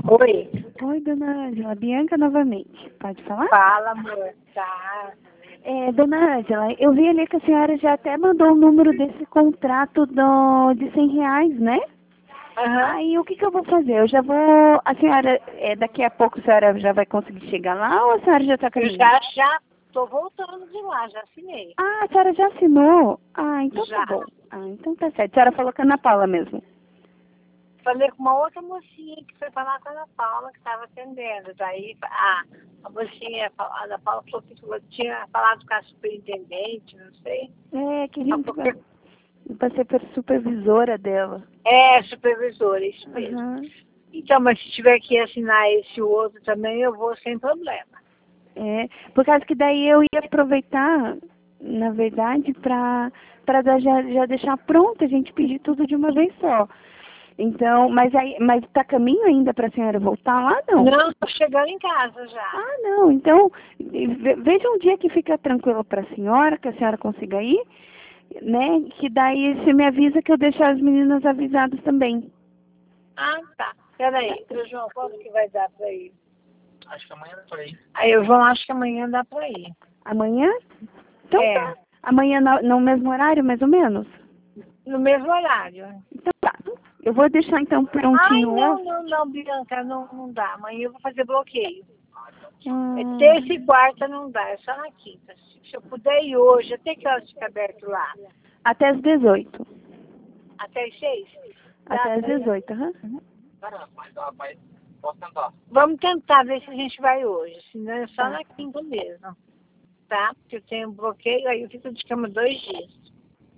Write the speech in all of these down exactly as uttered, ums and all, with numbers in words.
Oi. Oi, dona Ângela. Bianca novamente. Pode falar? Fala, amor. Tá. É, dona Ângela, eu vi ali que a senhora já até mandou o número desse contrato do, de cem reais, né? Aham. Aí o que, que eu vou fazer? Eu já vou. A senhora, é, daqui a pouco a senhora já vai conseguir chegar lá ou a senhora já está Eu caminhando? já, já tô voltando de lá, já assinei. Ah, a senhora já assinou? Ah, então Já. tá bom. Ah, então tá certo. A senhora falou com a Ana Paula mesmo. Falei com uma outra mocinha que foi falar com a Ana Paula, que estava atendendo. Daí, a, a mocinha, a Ana Paula falou que tinha falado com a superintendente, não sei. É, que a Ela gente falou vai. que- Vai ser per- supervisora dela. É, supervisora, isso mesmo. Aham. Então, mas se tiver que assinar esse outro também, eu vou sem problema. É, por causa que daí eu ia aproveitar, na verdade, para para já, já deixar pronto, a gente pedir tudo de uma vez só. Então, mas aí, mas tá caminho ainda para a senhora voltar lá, não? Não, tô chegando em casa já. Ah, não. Então, ve- veja um dia que fica tranquilo para a senhora, que a senhora consiga ir, né? Que daí você me avisa que eu deixo as meninas avisadas também. Ah, tá. Peraí, ô João, quando que vai dar pra ir? Acho que amanhã dá pra ir. Aí eu vou, acho que amanhã dá pra ir. Amanhã? Então É. tá. Amanhã no, no mesmo horário, mais ou menos? No mesmo horário. Então tá. Eu vou deixar então Ai, prontinho não, hoje. não, não, Bianca, não, não dá. Amanhã eu vou fazer bloqueio. É Hum, terça e quarta não dá, é só na quinta. Se eu puder ir hoje, até que horas fica aberto lá? até as dezoito. Até as seis? Dá Até as pra ir? dezoito, aham. Cara, mas dá, mas posso tentar. Vamos tentar ver se a gente vai hoje, senão é só Tá. na quinta mesmo. Tá? Porque eu tenho bloqueio, aí eu fico de cama dois dias.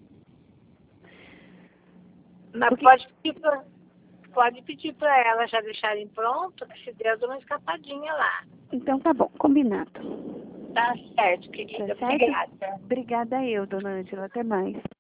Mas Porque- pode pedir pra, pode pedir pra ela já deixarem pronto, que se der eu dou uma escapadinha lá. Então tá bom, combinado. Tá certo, Tá querida. certo? Obrigada. Obrigada eu, dona Ângela. Até mais.